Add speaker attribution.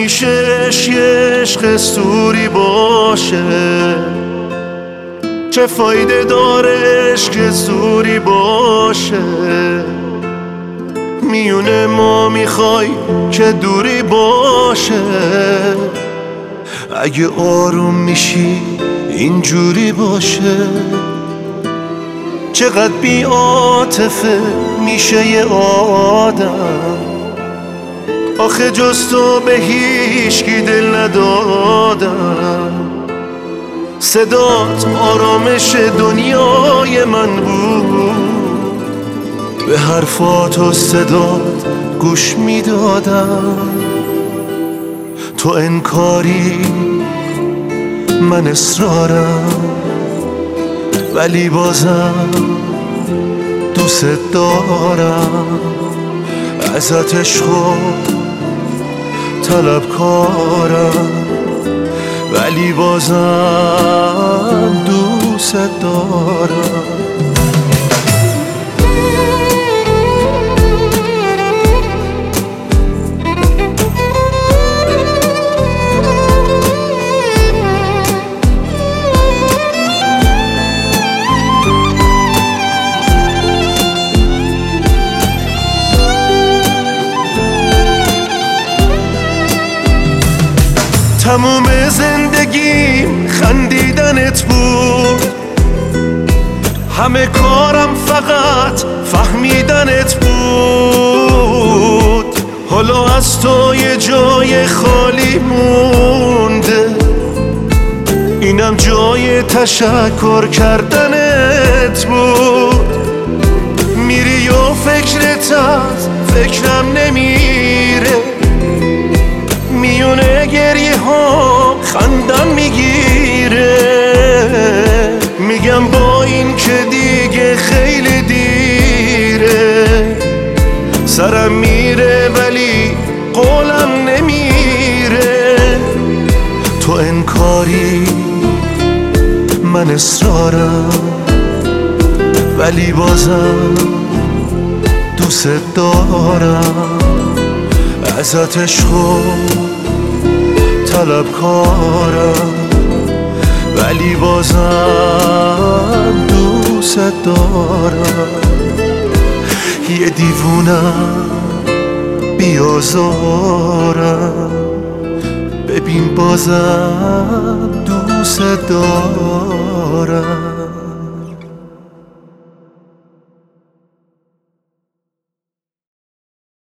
Speaker 1: میشه عشق سوری باشه؟ چه فایده داره عشق سوری باشه؟ میونه ما میخوای که دوری باشه؟ اگه آروم میشی اینجوری باشه؟ چقدر بی عاطفه میشه یه آدم؟ آخه جز تو به هیچکی دل ندادم. صدات آرامش دنیای من بود، به حرفات و صدات گوش میدادم. تو انکاری من اصرارم، ولی بازم دوست دارم. ازت عشق و طلبکارم، ولی بازم دوست دارم. تموم زندگیم خندیدنت بود، همه کارم فقط فهمیدنت بود. حالا از تو یه جای خالی مونده، اینم جای تشکر کردنت بود. میری و فکرت از فکرم نمیره، میونه گریه ها خندم میگیره. میگم با این که دیگه خیلی دیره، سرم میره ولی قولم نمیره. تو انکاری من اصرارم، ولی بازم دوست دارم. ازت عشق و طلبکارم، ولی بازم دوست دارم. یه دیوونم بیازارم، ببین بازم دوست دارم.